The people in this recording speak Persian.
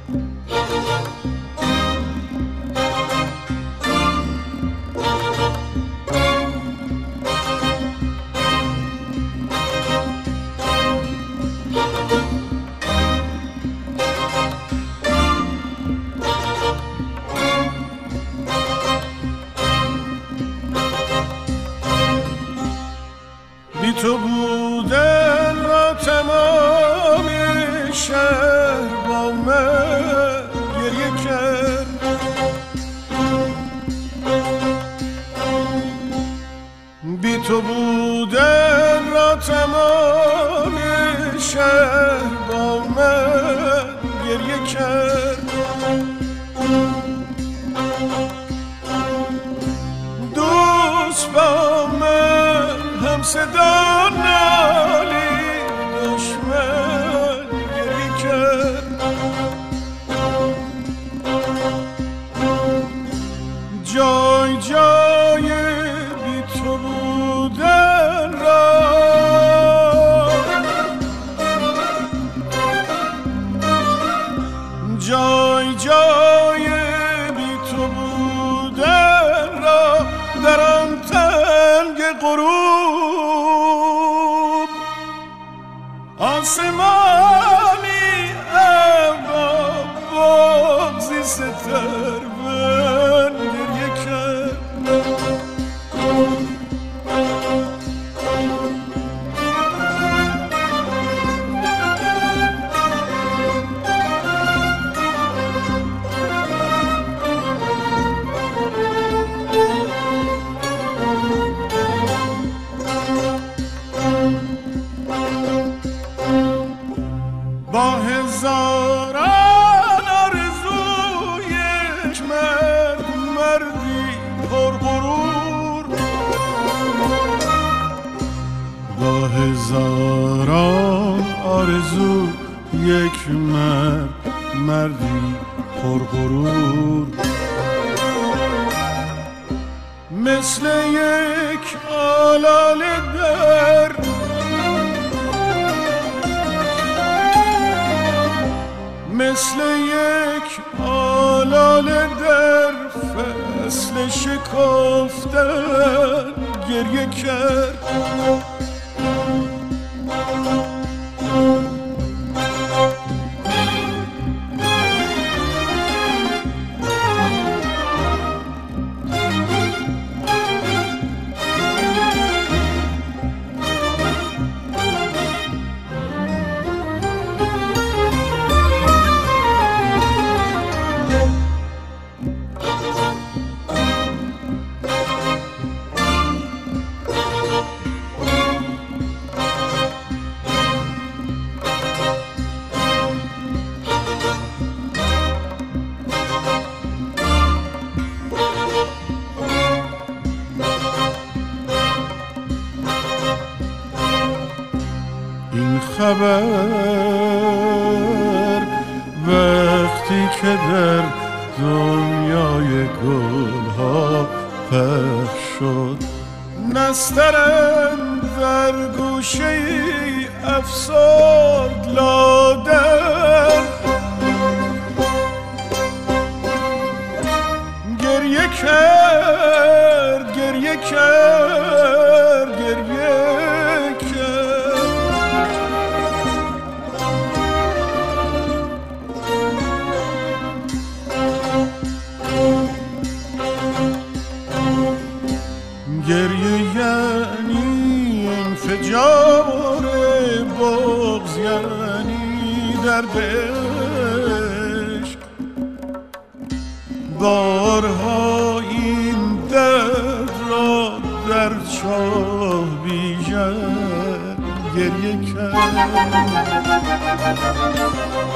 بی تو بودن را تمام شهر با من گریه کرد. بی تو بودن را تمام شهر با من گریه کرد. دوست با من هم صدا نالی، دشمن گریه کرد. جای جای بی تو بودن را جای جای بی تو بودن را در آن تنگ غروب آسمانی ابرا بغضی ستر من گریه کرد. با هزاران آرزو یک مرد، مردی پرغرور. با هزاران آرزو یک مرد، مردی پرغرور. مثل یک آلاله در مثل یک آلاله در فصل شکفتن گریه کرد. این خبر وقتی که در دنیای گلها پخش شد، نسترن در گوشه افسرد لادر. گریه کرد گریه کرد گریه گریه یعنی انفجار بغض، یعنی درد عشق. بارها این درد را در چاه بیژن گریه کرد.